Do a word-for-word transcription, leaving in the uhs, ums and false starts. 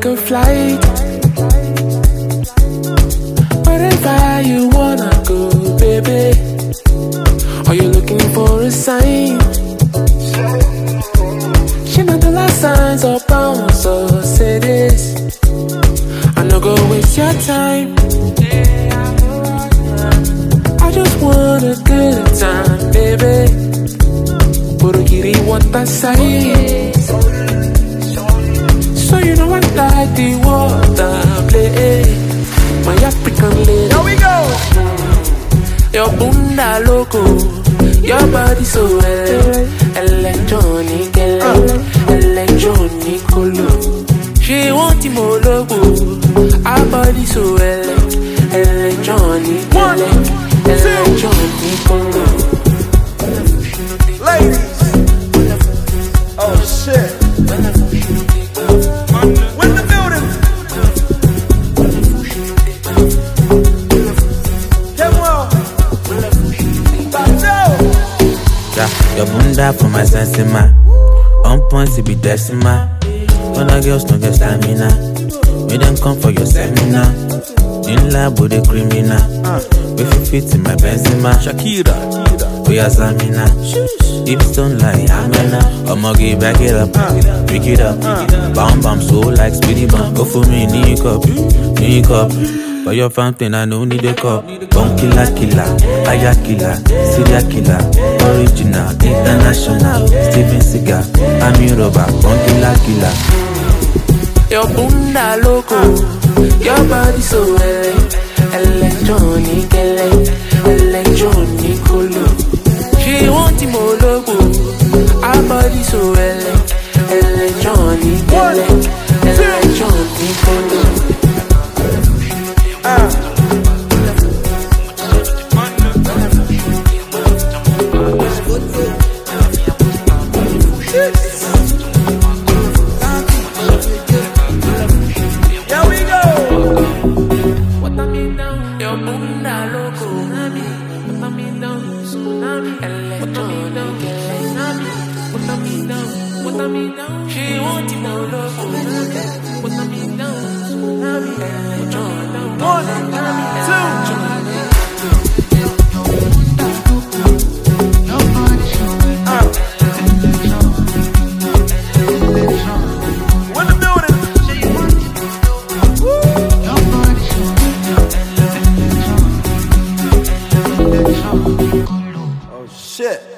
take a flight. Wherever you wanna go, baby. Are you looking for a sign? She know the last signs of bounce, so say this. I no go waste your time. I just want a good time, baby. Burugiri want that side. So you know I like the water play. My African lady. Here we go. Your bunda loco, your body so well. Electronic, electronic color. She want him all logo, our body so well. Electronic, electronic color. Ladies, oh shit. When the building. Your bunda for my sensima. On point to be decima. When the girls don't get stamina, we don't come for your seminar. In lab with the criminal. If you fit in my Benzema, Shakira, we are Samina. If don't lie, Amena. I'ma get back it up, pick it up. Bam bam so like speedy bump. Go for me, knee cup, knee cup. For your fountain, I don't need a cup. Bone killer, killer, aya killer, serial killer, original, international, Steven Seagal, I'm your robber, bone killer, killer. Your bunda loco, your body so well. Electronic, electronic color. She want him all logo, our body so well. Electronic, electronic color. Ah. Here we go. What I mean now, your bunda loco. What I mean now, tsunami. Electronic, what I mean now, what I mean now. She want him all loco. What I mean now, tsunami. Electronic. One, two. When the building. Oh shit.